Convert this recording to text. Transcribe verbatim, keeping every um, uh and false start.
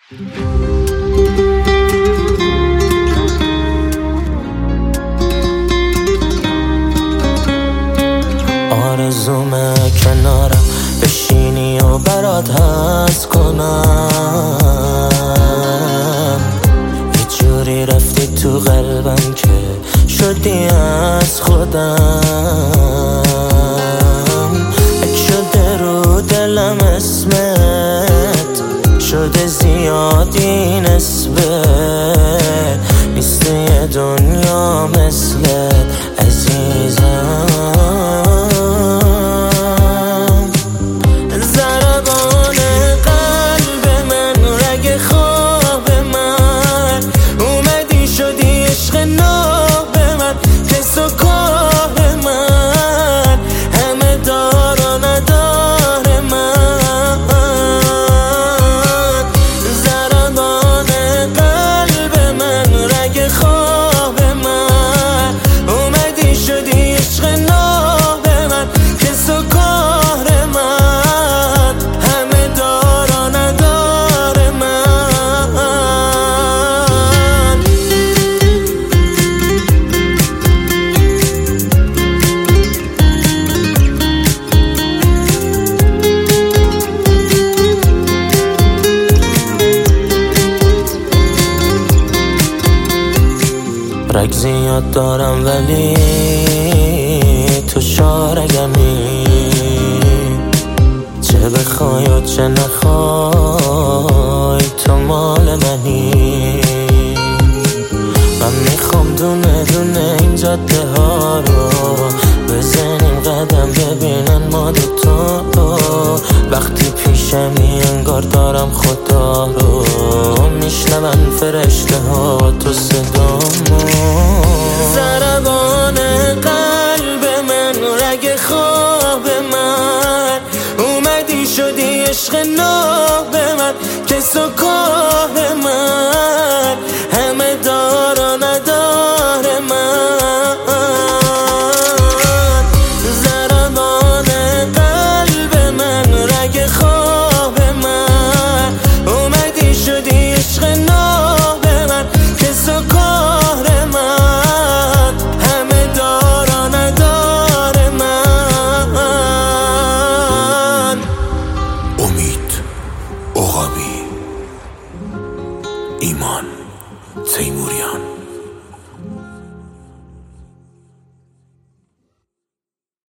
آرزومه کنارم بشینی و برات حس کنم، یه جوری رفتی تو قلبم که شدی از خودم. اک شده رو دلم اسمت، شده زیادی نسبت، نیست یه دنیا مثلت عزیزم. ضربان قلب من، رگ خواب من، اومدی شدی عشق ناب من، حس و کاه من، همه دار و ندار من. ضربان قلب من، رگ خواب من، اومدی شدی عشق ناب من، حس و کاه من، همه دار و ندار من. رگ زیاد دارم ولی تو شارگمی، چه بخوای و چه نخوای تو مال منی. من میخوام دونه دونه این جاده ها رو بزنیم قدم، ببینن ما دوتا وقتی پیشمی انگار دارم خدا رو میشنون فرشته ها تو صدامو. ضربان قلب من، رگ خواب من، اومدی شدی عشق ناب من، کس و کاه